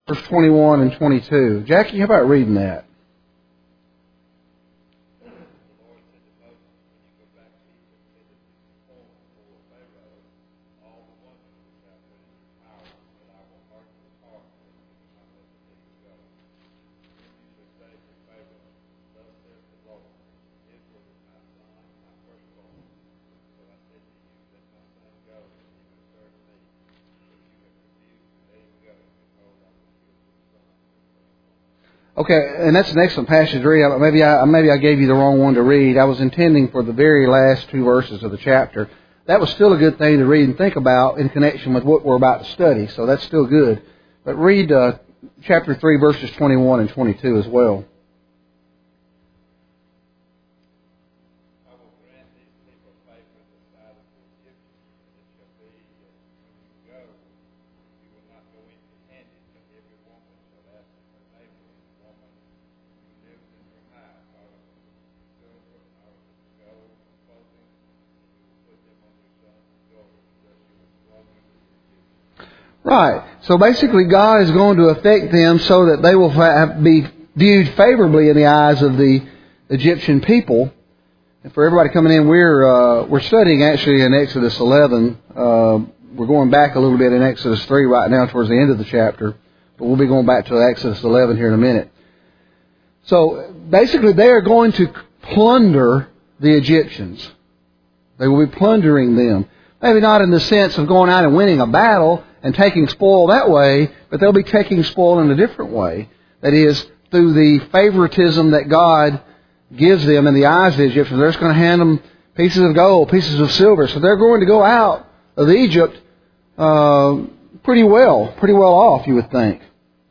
verse 21 and 22. Jackie, how about reading that? Okay, and that's an excellent passage to read. Maybe I gave you the wrong one to read. I was intending for the very last two verses of the chapter. That was still a good thing to read and think about in connection with what we're about to study, so that's still good. But read chapter 3, verses 21 and 22 as well. Right. So basically God is going to affect them so that they will be viewed favorably in the eyes of the Egyptian people. And for everybody coming in, we're studying actually in Exodus 11. We're going back a little bit in Exodus 3 right now towards the end of the chapter. But we'll be going back to Exodus 11 here in a minute. So basically they are going to plunder the Egyptians. They will be plundering them. Maybe not in the sense of going out and winning a battle and taking spoil that way, but they'll be taking spoil in a different way. That is, through the favoritism that God gives them in the eyes of the Egyptians. They're just going to hand them pieces of gold, pieces of silver. So they're going to go out of Egypt pretty well off, you would think.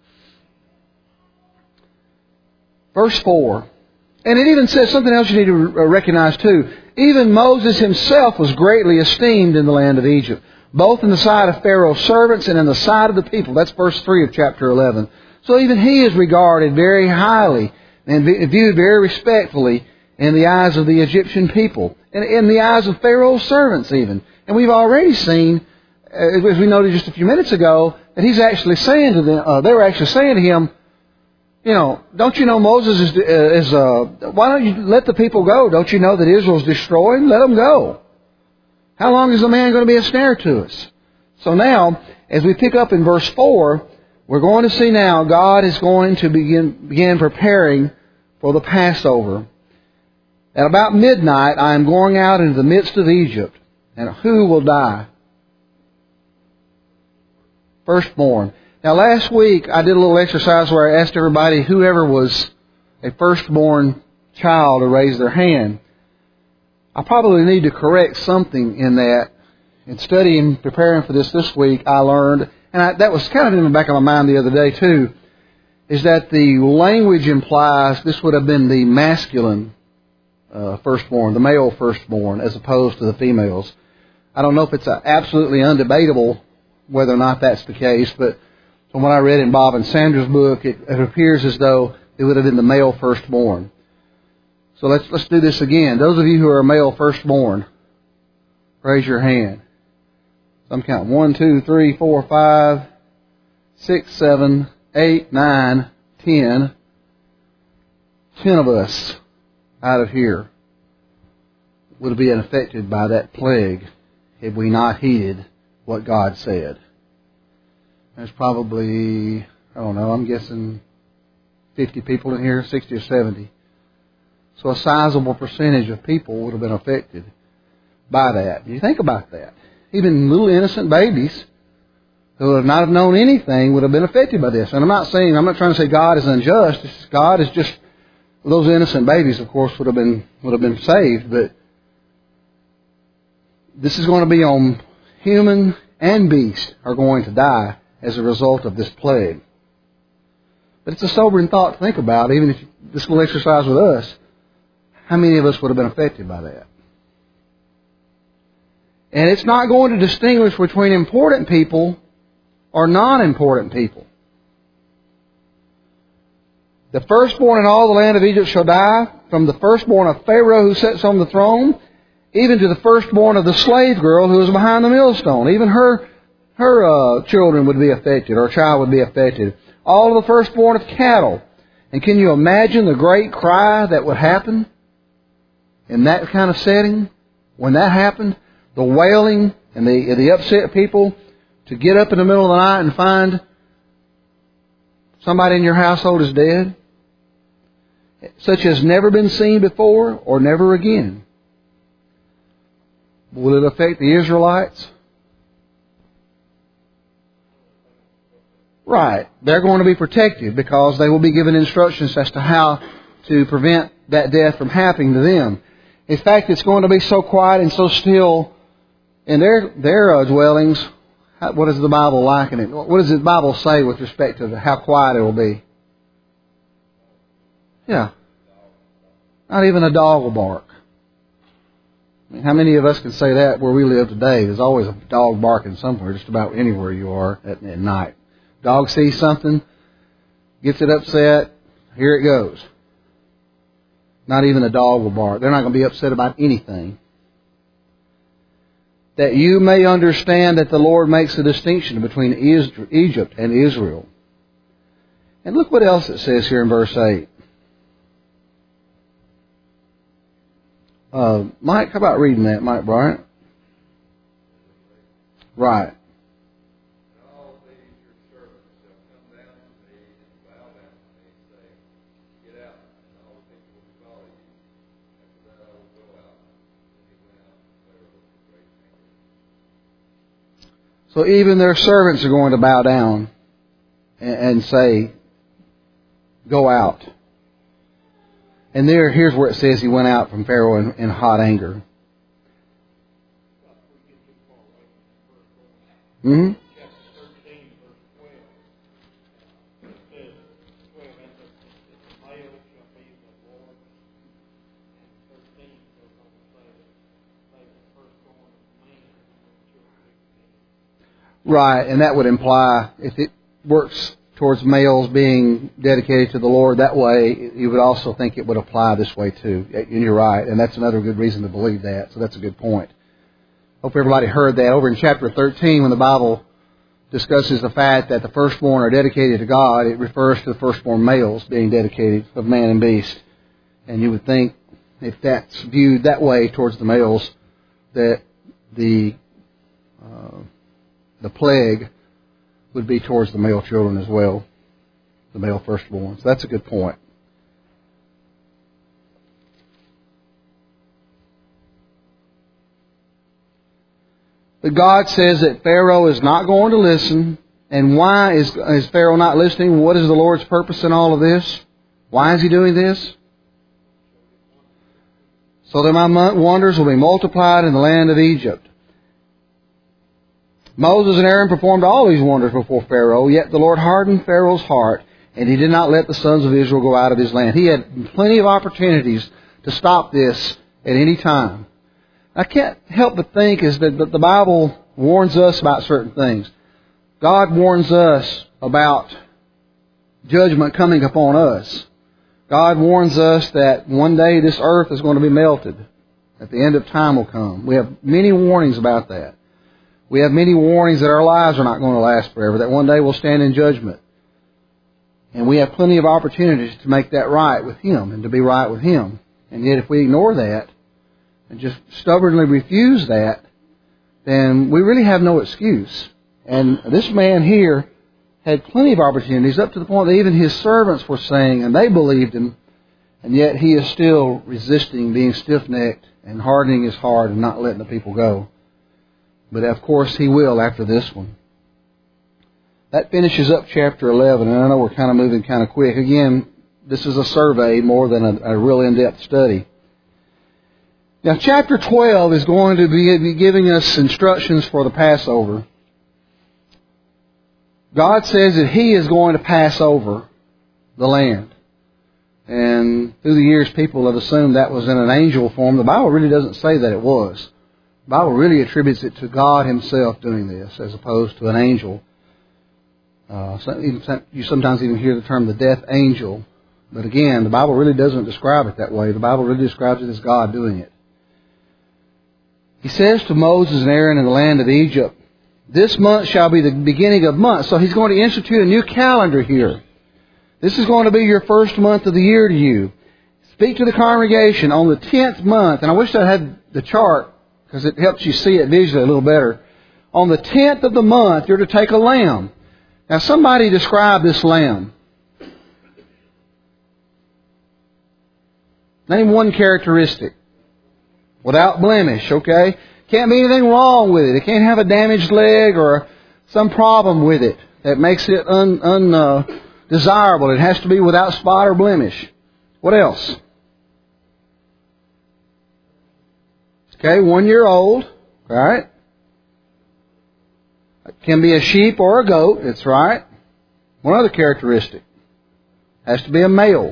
Verse 4. And it even says something else you need to recognize too. Even Moses himself was greatly esteemed in the land of Egypt, both in the sight of Pharaoh's servants and in the sight of the people. That's verse 3 of chapter 11. So even he is regarded very highly and viewed very respectfully in the eyes of the Egyptian people, and in the eyes of Pharaoh's servants even. And we've already seen, as we noted just a few minutes ago, that he's actually saying to them, they were actually saying to him, you know, don't you know Moses is why don't you let the people go? Don't you know that Israel's destroyed? Let them go. How long is the man going to be a snare to us? So now, as we pick up in verse 4, we're going to see now God is going to begin preparing for the Passover. At about midnight, I am going out into the midst of Egypt, and who will die? Firstborn. Now last week I did a little exercise where I asked everybody, whoever was a firstborn child, to raise their hand. I probably need to correct something in that. In studying, preparing for this week, I learned, and that was kind of in the back of my mind the other day too, is that the language implies this would have been the masculine firstborn, the male firstborn, as opposed to the females. I don't know if it's absolutely undebatable whether or not that's the case, but from what I read in Bob and Sandra's book, it appears as though it would have been the male firstborn. So let's do this again. Those of you who are male firstborn, raise your hand. So I'm counting 1, 2, 3, 4, 5, 6, 7, 8, 9, 10. 10 of us out of here would have been affected by that plague had we not heeded what God said. There's probably, I don't know, I'm guessing 50 people in here, 60 or 70. So a sizable percentage of people would have been affected by that. You think about that. Even little innocent babies who would not have known anything would have been affected by this. And I'm not trying to say God is unjust. God is just, those innocent babies, of course, would have been saved. But this is going to be on human and beast are going to die as a result of this plague. But it's a sobering thought to think about, even if this will exercise with us. How many of us would have been affected by that? And it's not going to distinguish between important people or non-important people. The firstborn in all the land of Egypt shall die, from the firstborn of Pharaoh who sits on the throne, even to the firstborn of the slave girl who is behind the millstone. Even her children would be affected, or child would be affected. all of the firstborn of cattle. And can you imagine the great cry that would happen in that kind of setting? When that happened, the wailing and the upset people to get up in the middle of the night and find somebody in your household is dead, such as never been seen before or never again. Will it affect the Israelites? Right. They're going to be protected because they will be given instructions as to how to prevent that death from happening to them. In fact, it's going to be so quiet and so still in their dwellings. What does the Bible liken it? What does the Bible say with respect to how quiet it will be? Yeah. Not even a dog will bark. I mean, how many of us can say that where we live today? There's always a dog barking somewhere, just about anywhere you are at night. Dog sees something, gets it upset, here it goes. Not even a dog will bark. They're not going to be upset about anything. That you may understand that the Lord makes a distinction between Egypt and Israel. And look what else it says here in verse 8. Mike, how about reading that, Mike Bryant? Right. So even their servants are going to bow down and say, go out. And here's where it says he went out from Pharaoh in hot anger. Mm-hmm. Right, and that would imply, if it works towards males being dedicated to the Lord that way, you would also think it would apply this way too. And you're right, and that's another good reason to believe that, so that's a good point. Hope everybody heard that. Over in chapter 13, when the Bible discusses the fact that the firstborn are dedicated to God, it refers to the firstborn males being dedicated of man and beast. And you would think, if that's viewed that way towards the males, that the plague would be towards the male children as well, the male firstborn. So that's a good point. But God says that Pharaoh is not going to listen. And why is Pharaoh not listening? What is the Lord's purpose in all of this? Why is he doing this? So that my wonders will be multiplied in the land of Egypt. Moses and Aaron performed all these wonders before Pharaoh, yet the Lord hardened Pharaoh's heart, and he did not let the sons of Israel go out of his land. He had plenty of opportunities to stop this at any time. I can't help but think is that the Bible warns us about certain things. God warns us about judgment coming upon us. God warns us that one day this earth is going to be melted. At the end of time will come. We have many warnings about that. We have many warnings that our lives are not going to last forever, that one day we'll stand in judgment. And we have plenty of opportunities to make that right with Him and to be right with Him. And yet if we ignore that and just stubbornly refuse that, then we really have no excuse. And this man here had plenty of opportunities, up to the point that even his servants were saying, and they believed him, and yet he is still resisting, being stiff-necked and hardening his heart and not letting the people go. But of course he will after this one. That finishes up chapter 11, and I know we're kind of moving kind of quick. Again, this is a survey more than a real in-depth study. Now chapter 12 is going to be giving us instructions for the Passover. God says that He is going to pass over the land. And through the years people have assumed that was in an angel form. The Bible really doesn't say that it was. The Bible really attributes it to God Himself doing this as opposed to an angel. You sometimes even hear the term the death angel. But again, the Bible really doesn't describe it that way. The Bible really describes it as God doing it. He says to Moses and Aaron in the land of Egypt This month shall be the beginning of months. So He's going to institute a new calendar here. This is going to be your first month of the year to you. Speak to the congregation on the 10th month. And I wish I had the chart because it helps you see it visually a little better. On the 10th of the month, you're to take a lamb. Now somebody describe this lamb. Name one characteristic. Without blemish, okay? Can't be anything wrong with it. It can't have a damaged leg or some problem with it that makes it undesirable. It has to be without spot or blemish. What else? Okay, 1 year old. Right? It can be a sheep or a goat. That's right. One other characteristic. Has to be a male.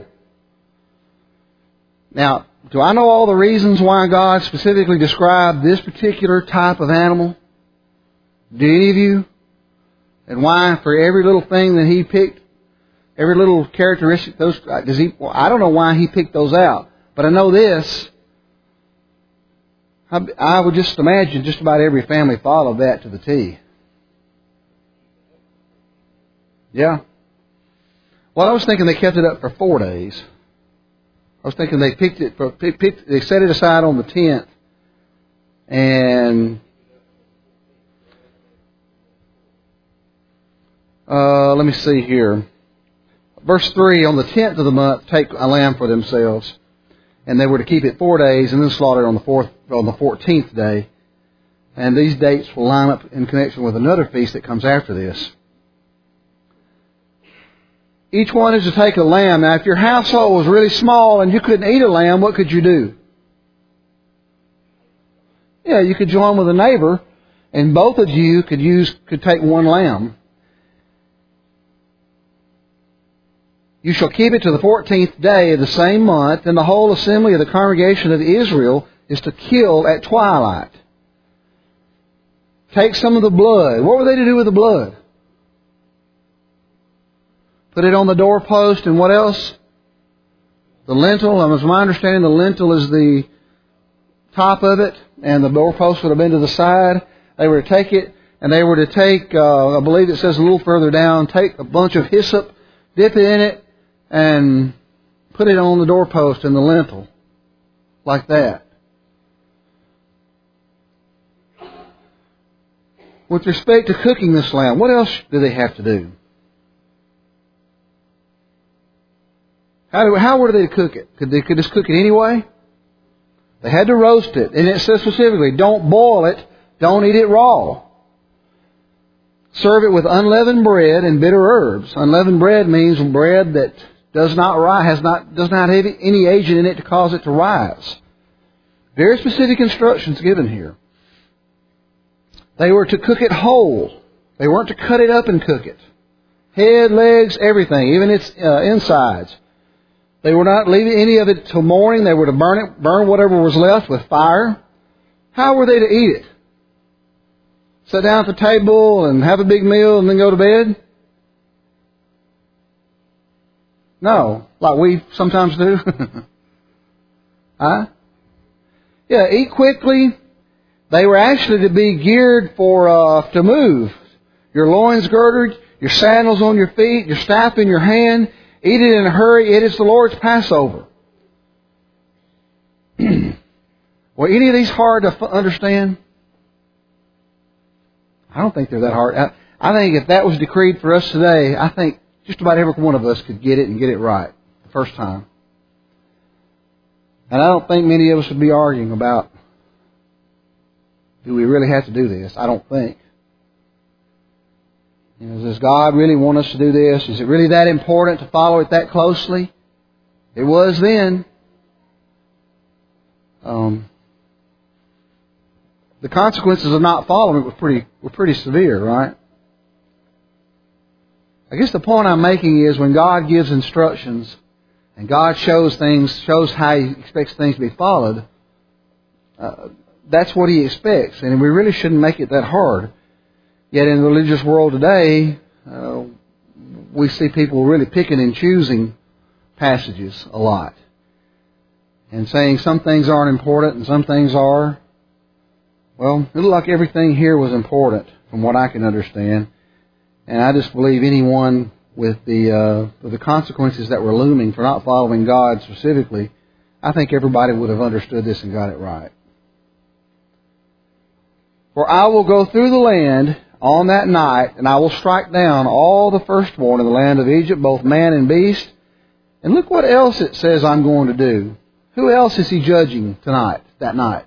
Now, do I know all the reasons why God specifically described this particular type of animal? Do any of you? And why for every little thing that He picked, every little characteristic, I don't know why He picked those out. But I know this. I would just imagine just about every family followed that to the T. Yeah. Well, I was thinking they kept it up for 4 days. I was thinking they they set it aside on the 10th. And let me see here. Verse 3, on the 10th of the month, take a lamb for themselves. And they were to keep it 4 days and then slaughter it on the 14th day. And these dates will line up in connection with another feast that comes after this. Each one is to take a lamb. Now, if your household was really small and you couldn't eat a lamb, what could you do? Yeah, you could join with a neighbor, and both of you could take one lamb. You shall keep it to the 14th day of the same month, and the whole assembly of the congregation of Israel is to kill at twilight. Take some of the blood. What were they to do with the blood? Put it on the doorpost, and what else? The lintel. As my understanding, the lintel is the top of it, and the doorpost would have been to the side. They were to take it, and they were to take, I believe it says a little further down, take a bunch of hyssop, dip it in it, and put it on the doorpost and the lintel. Like that. With respect to cooking this lamb, what else do they have to do? How were they to cook it? Could they just cook it anyway? They had to roast it. And it says specifically, don't boil it, don't eat it raw. Serve it with unleavened bread and bitter herbs. Unleavened bread means bread that does not have any agent in it to cause it to rise. Very specific instructions given here. They were to cook it whole. They weren't to cut it up and cook it. Head, legs, everything, even its insides. They were not leaving any of it till morning. They were to burn whatever was left with fire. How were they to eat it? Sit down at the table and have a big meal and then go to bed? No, like we sometimes do. Huh? Yeah, eat quickly. They were actually to be geared for to move. Your loins girded, your sandals on your feet, your staff in your hand. Eat it in a hurry. It is the Lord's Passover. Were any of these hard to understand? I don't think they're that hard. I think if that was decreed for us today, I think just about every one of us could get it and get it right the first time. And I don't think many of us would be arguing about, do we really have to do this? I don't think. You know, does God really want us to do this? Is it really that important to follow it that closely? It was then. The consequences of not following it were pretty severe, right? I guess the point I'm making is when God gives instructions and God shows how He expects things to be followed, that's what He expects. And we really shouldn't make it that hard. Yet in the religious world today, we see people really picking and choosing passages a lot. And saying some things aren't important and some things are. Well, it looked like everything here was important from what I can understand. And I just believe anyone with the consequences that were looming for not following God specifically, I think everybody would have understood this and got it right. For I will go through the land on that night, and I will strike down all the firstborn in the land of Egypt, both man and beast. And look what else it says I'm going to do. Who else is he judging tonight, that night?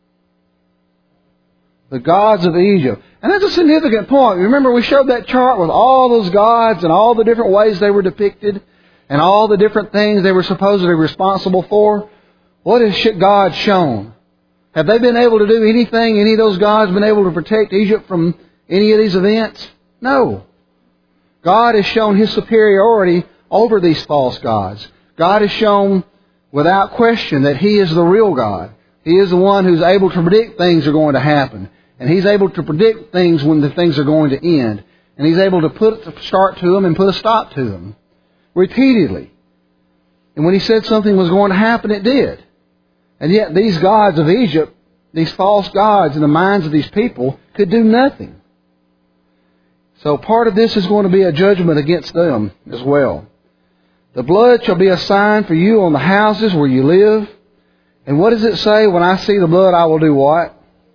The gods of Egypt. And that's a significant point. Remember, we showed that chart with all those gods and all the different ways they were depicted and all the different things they were supposedly responsible for. What has God shown? Have they been able to do anything? Any of those gods been able to protect Egypt from any of these events? No. God has shown His superiority over these false gods. God has shown without question that He is the real God. He is the one who's able to predict things are going to happen. And He's able to predict things when the things are going to end. And He's able to put a start to them and put a stop to them. Repeatedly. And when He said something was going to happen, it did. And yet these gods of Egypt, these false gods in the minds of these people, could do nothing. So part of this is going to be a judgment against them as well. The blood shall be a sign for you on the houses where you live. And what does it say? When I see the blood, I will do what?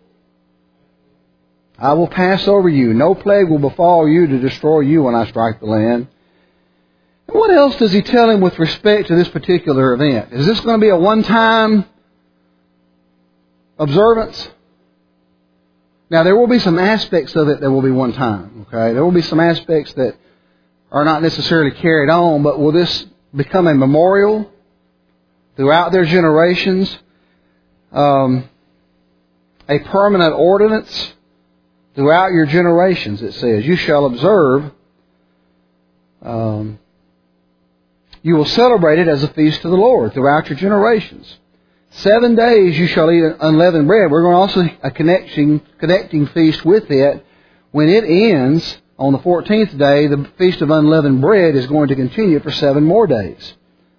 I will pass over you. No plague will befall you to destroy you when I strike the land. And what else does He tell him with respect to this particular event? Is this going to be a one-time observance? Now, there will be some aspects of it that will be one time. Okay, there will be some aspects that are not necessarily carried on, but will this become a memorial throughout their generations? A permanent ordinance throughout your generations, it says. You shall observe, you will celebrate it as a feast to the Lord throughout your generations. 7 days you shall eat unleavened bread. We're going to also a connecting feast with it. When it ends on the 14th day, the Feast of Unleavened Bread is going to continue for 7 more days.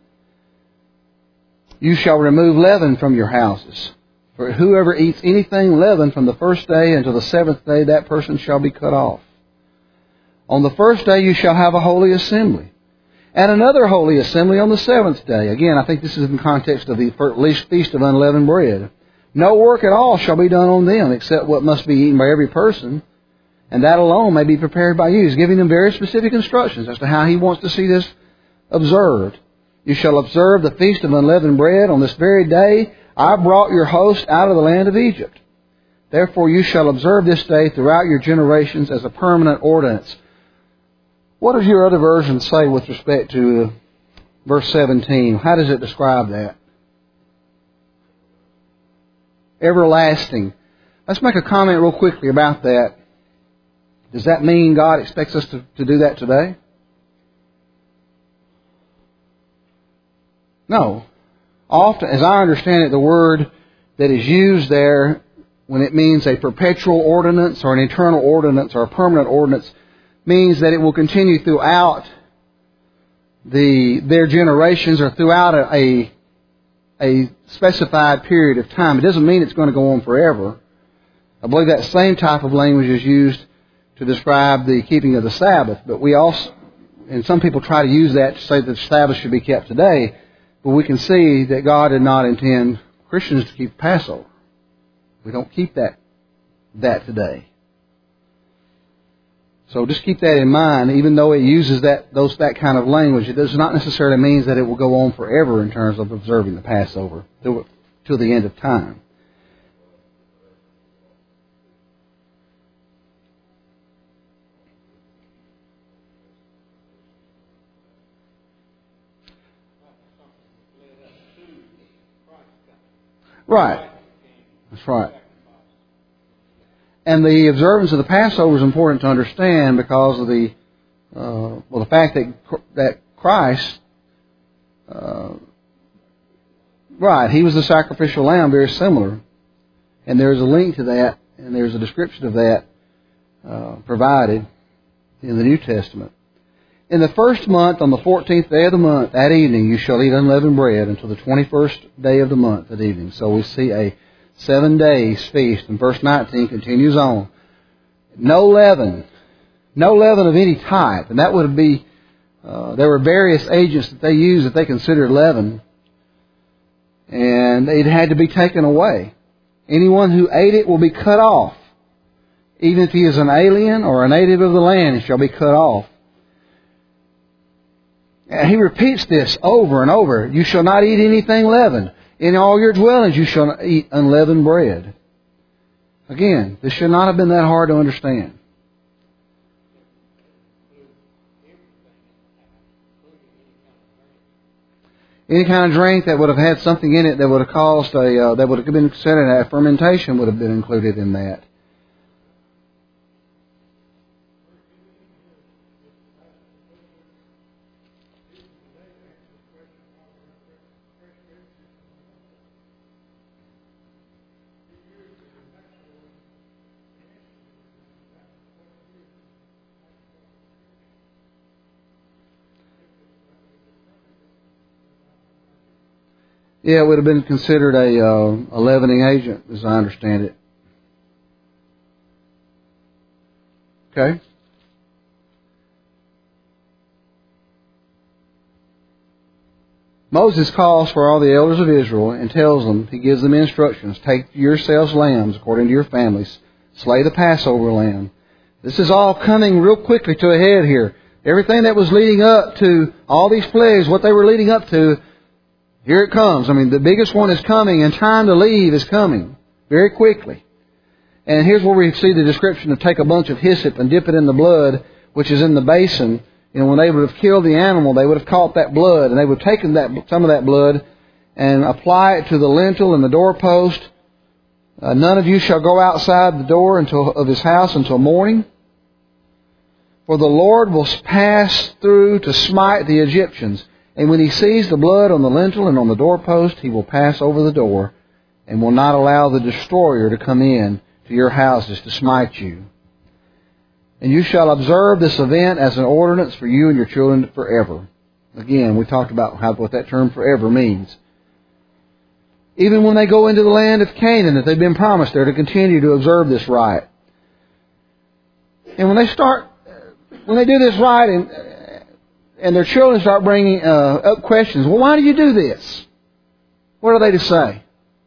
You shall remove leaven from your houses. For whoever eats anything leavened from the first day until the 7th day, that person shall be cut off. On the first day you shall have a holy assembly. And another holy assembly on the 7th day. Again, I think this is in context of the Feast of Unleavened Bread. No work at all shall be done on them, except what must be eaten by every person, and that alone may be prepared by you. He's giving them very specific instructions as to how He wants to see this observed. You shall observe the Feast of Unleavened Bread on this very day. I brought your host out of the land of Egypt. Therefore you shall observe this day throughout your generations as a permanent ordinance. What does your other version say with respect to verse 17? How does it describe that? Everlasting. Let's make a comment real quickly about that. Does that mean God expects us to do that today? No. Often, as I understand it, the word that is used there, when it means a perpetual ordinance or an eternal ordinance or a permanent ordinance, means that it will continue throughout their generations or throughout a specified period of time. It doesn't mean it's going to go on forever. I believe that same type of language is used to describe the keeping of the Sabbath. But we also, and some people try to use that to say that the Sabbath should be kept today. But we can see that God did not intend Christians to keep Passover. We don't keep that today. So just keep that in mind. Even though it uses that kind of language, it does not necessarily mean that it will go on forever in terms of observing the Passover till the end of time. Right. That's right. And the observance of the Passover is important to understand because of the fact that Christ, He was the sacrificial lamb, very similar, and there's a link to that, and there's a description of that provided in the New Testament. In the first month, on the 14th day of the month, that evening, you shall eat unleavened bread until the 21st day of the month at evening. So we see a 7 days feast. And verse 19 continues on. No leaven. No leaven of any type. And that would be, there were various agents that they used that they considered leaven. And it had to be taken away. Anyone who ate it will be cut off. Even if he is an alien or a native of the land, he shall be cut off. And he repeats this over and over. You shall not eat anything leavened. In all your dwellings you shall not eat unleavened bread. Again, this should not have been that hard to understand. Any kind of drink that would have had something in it that would have caused that would have been considered a fermentation would have been included in that. Yeah, it would have been considered a leavening agent, as I understand it. Okay? Moses calls for all the elders of Israel and tells them, he gives them instructions. Take yourselves lambs according to your families. Slay the Passover lamb. This is all coming real quickly to a head here. Everything that was leading up to all these plagues, what they were leading up to, here it comes. I mean, the biggest one is coming, and time to leave is coming very quickly. And here's where we see the description of take a bunch of hyssop and dip it in the blood, which is in the basin. You know, when they would have killed the animal, they would have caught that blood, and they would have taken some of that blood and apply it to the lintel and the doorpost. None of you shall go outside the door of his house until morning. For the Lord will pass through to smite the Egyptians. And when he sees the blood on the lintel and on the doorpost, he will pass over the door and will not allow the destroyer to come in to your houses to smite you. And you shall observe this event as an ordinance for you and your children forever. Again, we talked about what that term forever means. Even when they go into the land of Canaan that they've been promised, they're to continue to observe this rite. And when they do this rite and their children start bringing up questions. Well, why do you do this? What are they to say?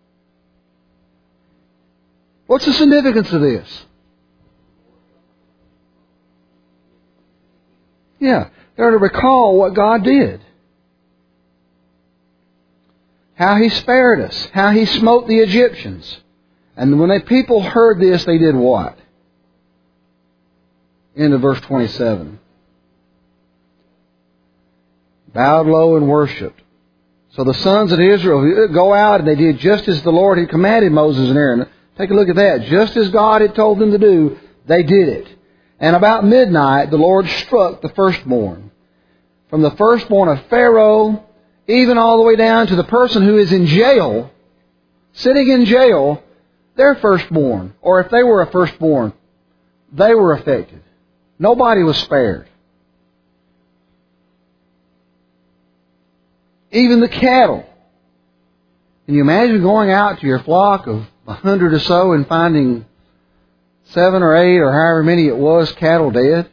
What's the significance of this? Yeah, they're to recall what God did. How He spared us. How He smote the Egyptians. And when the people heard this, they did what? Into verse 27. Bowed low and worshipped. So the sons of Israel go out and they did just as the Lord had commanded Moses and Aaron. Take a look at that. Just as God had told them to do, they did it. And about midnight, the Lord struck the firstborn. From the firstborn of Pharaoh, even all the way down to the person who is in jail, sitting in jail, their firstborn. Or if they were a firstborn, they were affected. Nobody was spared. Even the cattle. Can you imagine going out to your flock of 100 or so and finding 7 or 8 or however many it was cattle dead?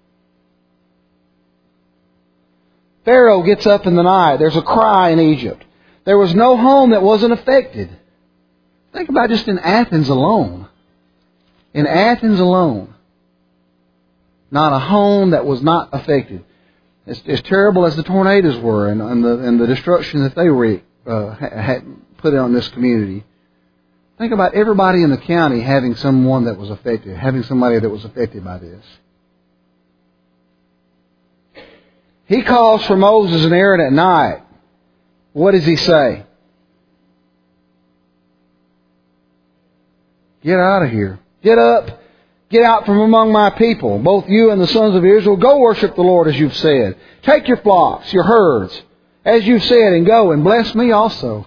Pharaoh gets up in the night. There's a cry in Egypt. There was no home that wasn't affected. Think about just in Athens alone. In Athens alone. Not a home that was not affected. As terrible as the tornadoes were and the destruction that they had put on this community. Think about everybody in the county having someone that was affected, having somebody that was affected by this. He calls for Moses and Aaron at night. What does he say? Get out of here. Get up. Get out from among my people, both you and the sons of Israel. Go worship the Lord as you've said. Take your flocks, your herds, as you've said, and go and bless me also.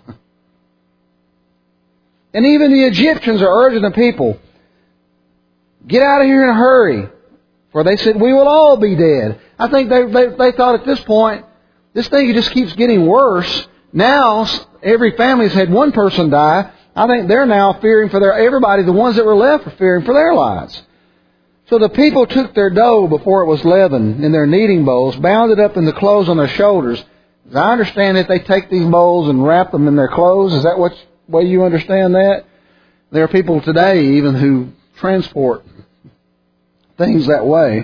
And even the Egyptians are urging the people, get out of here in a hurry. For they said, we will all be dead. I think they thought at this point, this thing just keeps getting worse. Now, every family's had one person die. I think they're now fearing for everybody, the ones that were left, are fearing for their lives. So the people took their dough before it was leavened in their kneading bowls, bound it up in the clothes on their shoulders. As I understand it, they take these bowls and wrap them in their clothes. Is that what way you understand that? There are people today even who transport things that way.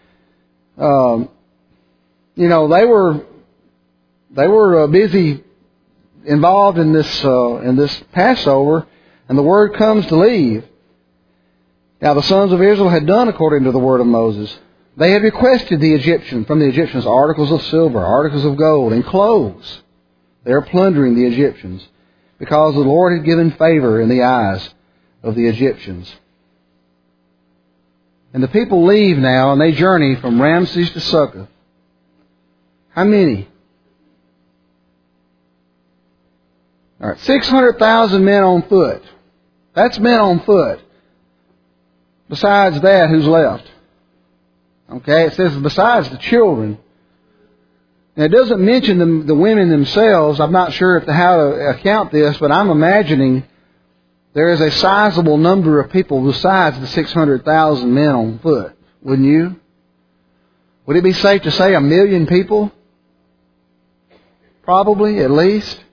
They were busy involved in this Passover, and the word comes to leave. Now the sons of Israel had done according to the word of Moses. They had requested from the Egyptians articles of silver, articles of gold, and clothes. They are plundering the Egyptians because the Lord had given favor in the eyes of the Egyptians. And the people leave now, and they journey from Ramses to Succoth. How many? All right, 600,000 men on foot. That's men on foot. Besides that, who's left? Okay, it says besides the children. Now, it doesn't mention the women themselves. I'm not sure how to account this, but I'm imagining there is a sizable number of people besides the 600,000 men on foot. Wouldn't you? Would it be safe to say 1 million people? Probably, at least.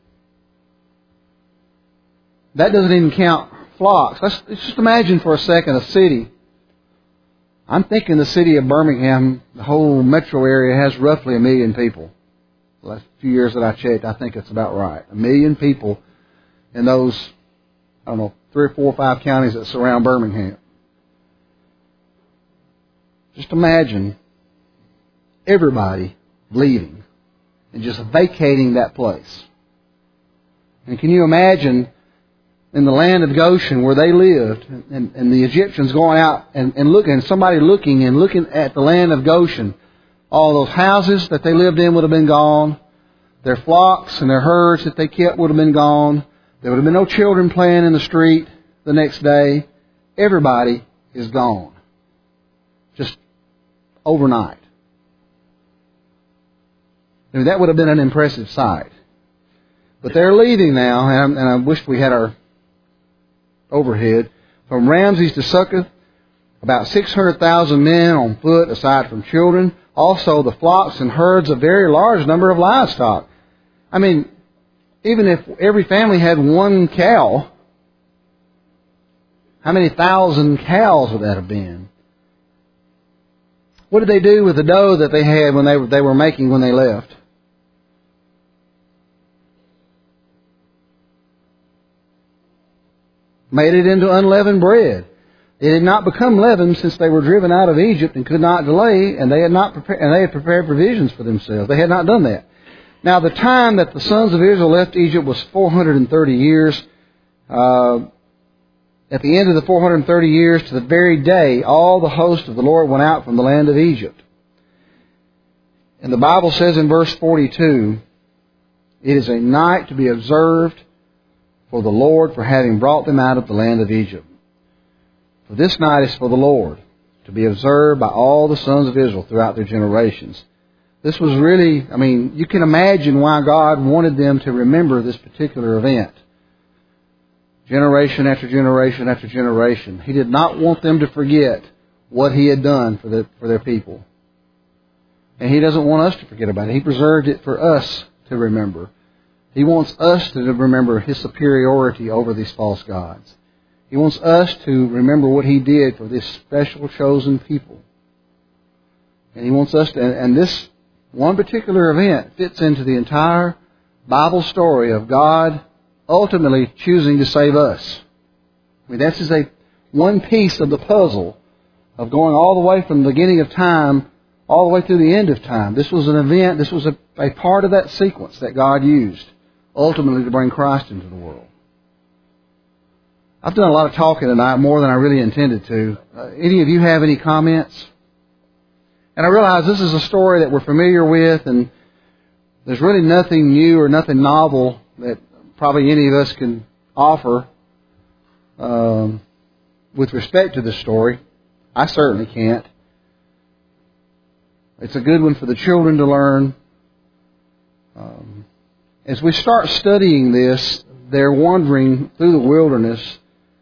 That doesn't even count flocks. Let's just imagine for a second a city. I'm thinking the city of Birmingham, the whole metro area, has roughly 1 million people. The last few years that I checked, I think it's about right. 1 million people in those, 3 or 4 or 5 counties that surround Birmingham. Just imagine everybody leaving and just vacating that place. And can you imagine in the land of Goshen where they lived, and the Egyptians going out and looking, and somebody looking at the land of Goshen, all those houses that they lived in would have been gone. Their flocks and their herds that they kept would have been gone. There would have been no children playing in the street the next day. Everybody is gone. Just overnight. I mean, that would have been an impressive sight. But they're leaving now, and I wish we had our overhead. From Ramses to Succoth, about 600,000 men on foot, aside from children. Also the flocks and herds, a very large number of livestock. I mean, even if every family had 1 cow, how many thousand cows would that have been? What did they do with the dough that they had when they were making when they left? Made it into unleavened bread. It had not become leavened since they were driven out of Egypt and could not delay, and they had prepared provisions for themselves. They had not done that. Now, the time that the sons of Israel left Egypt was 430 years. At the end of the 430 years, to the very day, all the host of the Lord went out from the land of Egypt. And the Bible says in verse 42, it is a night to be observed for the Lord for having brought them out of the land of Egypt. For this night is for the Lord, to be observed by all the sons of Israel throughout their generations. This was really, you can imagine why God wanted them to remember this particular event. Generation after generation after generation. He did not want them to forget what He had done for their people. And He doesn't want us to forget about it. He preserved it for us to remember. He wants us to remember His superiority over these false gods. He wants us to remember what He did for this special chosen people. And He wants us to, and this one particular event fits into the entire Bible story of God ultimately choosing to save us. This is one piece of the puzzle of going all the way from the beginning of time all the way through the end of time. This was an event, this was a part of that sequence that God used ultimately to bring Christ into the world. I've done a lot of talking tonight, more than I really intended to. Any of you have any comments? And I realize this is a story that we're familiar with, and there's really nothing new or nothing novel that probably any of us can offer with respect to this story. I certainly can't. It's a good one for the children to learn. As we start studying this, they're wandering through the wilderness,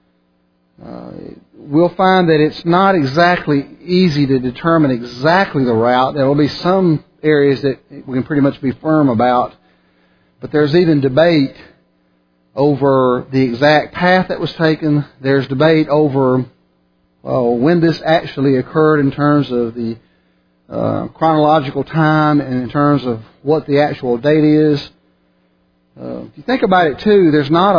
we'll find that it's not exactly easy to determine exactly the route. There will be some areas that we can pretty much be firm about, but there's even debate over the exact path that was taken. There's debate over when this actually occurred in terms of the chronological time and in terms of what the actual date is. If you think about it too,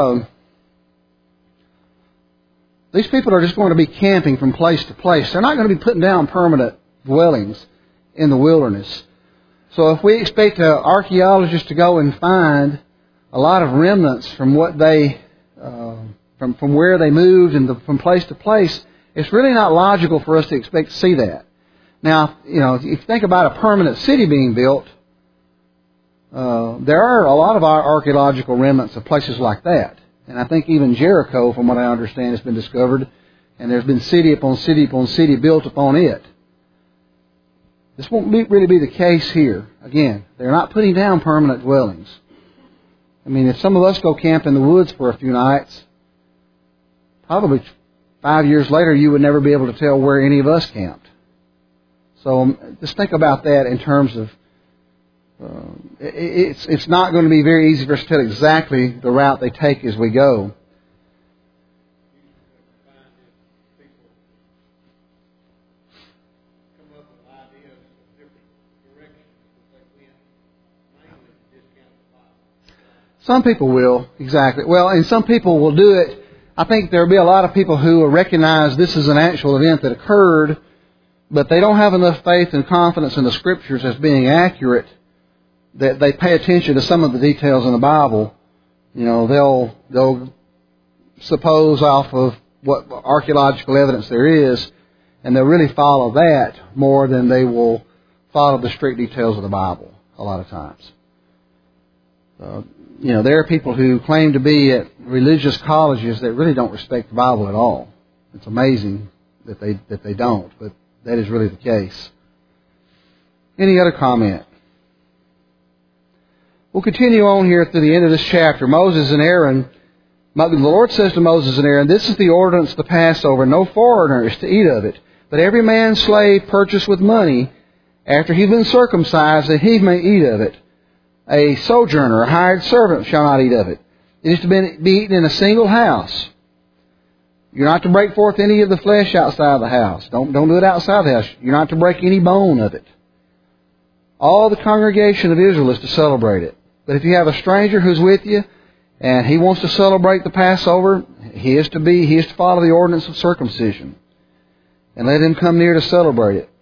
these people are just going to be camping from place to place. They're not going to be putting down permanent dwellings in the wilderness. So if we expect archaeologists to go and find a lot of remnants from what they, from where they moved and from place to place, it's really not logical for us to expect to see that. Now, if you think about a permanent city being built, there are a lot of our archaeological remnants of places like that. And I think even Jericho, from what I understand, has been discovered, and there's been city upon city upon city built upon it. This won't really be the case here. Again, they're not putting down permanent dwellings. I mean, if some of us go camp in the woods for a few nights, probably 5 years later you would never be able to tell where any of us camped. So just think about that in terms of it's not going to be very easy for us to tell exactly the route they take as we go. Some people will, exactly. Well, and some people will do it. I think there will be a lot of people who will recognize this is an actual event that occurred, but they don't have enough faith and confidence in the Scriptures as being accurate that they pay attention to some of the details in the Bible. They'll suppose off of what archaeological evidence there is, and they'll really follow that more than they will follow the strict details of the Bible a lot of times. There are people who claim to be at religious colleges that really don't respect the Bible at all. It's amazing that they don't, but that is really the case. Any other comment? We'll continue on here through the end of this chapter. Moses and Aaron, the Lord says to Moses and Aaron, "This is the ordinance of the Passover. No foreigner is to eat of it, but every man's slave purchased with money, after he's been circumcised, that he may eat of it. A sojourner, a hired servant, shall not eat of it. It is to be eaten in a single house. You're not to break forth any of the flesh outside of the house. Don't do it outside the house. You're not to break any bone of it. All the congregation of Israel is to celebrate it. But if you have a stranger who's with you, and he wants to celebrate the Passover, he is to follow the ordinance of circumcision. And let him come near to celebrate it.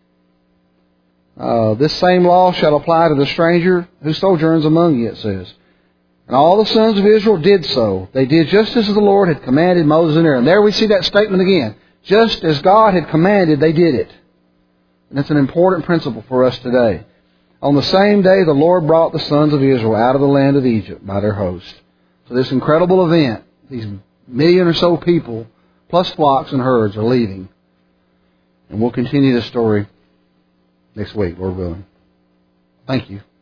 This same law shall apply to the stranger who sojourns among you," it says. And all the sons of Israel did so. They did just as the Lord had commanded Moses and Aaron. There we see that statement again. Just as God had commanded, they did it. And that's an important principle for us today. On the same day, the Lord brought the sons of Israel out of the land of Egypt by their host. So this incredible event, these 1 million or so people, plus flocks and herds, are leaving. And we'll continue this story next week, Lord willing. Thank you.